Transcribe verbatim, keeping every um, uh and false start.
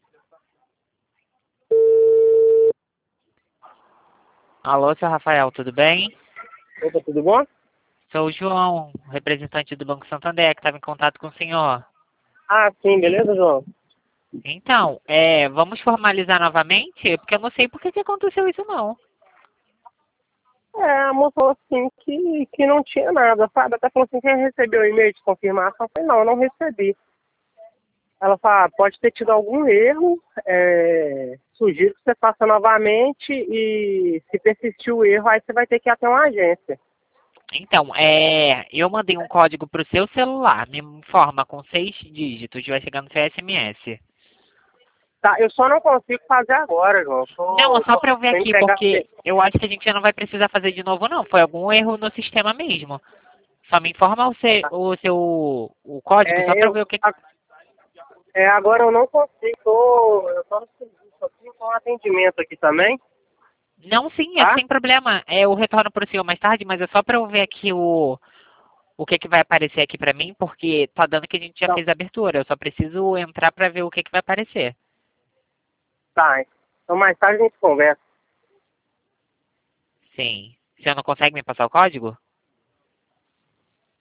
Alô, seu Rafael, tudo bem? Opa, tudo bom? Sou o João, representante do Banco Santander, que estava em contato com o senhor. Ah, sim, beleza, João? Então, é, vamos formalizar novamente? Porque eu não sei por que que aconteceu isso, não. É, a moça falou assim que, que não tinha nada, sabe? Até falou assim, quem recebeu o e-mail de confirmação? Eu falei, não, eu não recebi. Ela falou, ah, pode ter tido algum erro, é, sugiro que você faça novamente e se persistir o erro, aí você vai ter que ir até uma agência. Então, é, eu mandei um código para o seu celular, me informa com seis dígitos, vai chegar no seu S M S. Tá, eu só não consigo fazer agora, João. Eu Não, é tô, só tô para eu ver sem aqui, pegar... porque eu acho que a gente já não vai precisar fazer de novo, não. Foi algum erro no sistema mesmo. Só me informa o seu, o seu o código, só É, para eu eu, ver o que... é, agora eu não consigo, tô, eu tô no serviço aqui, com atendimento aqui também, Não, sim, é tá? sem problema. É, eu retorno para o senhor mais tarde, mas é só para eu ver aqui o, o que que vai aparecer aqui para mim, porque tá dando que a gente já Então, fez a abertura. Eu só preciso entrar para ver o que que vai aparecer. tá, então mais tarde a gente conversa. Sim. O senhor não consegue me passar o código?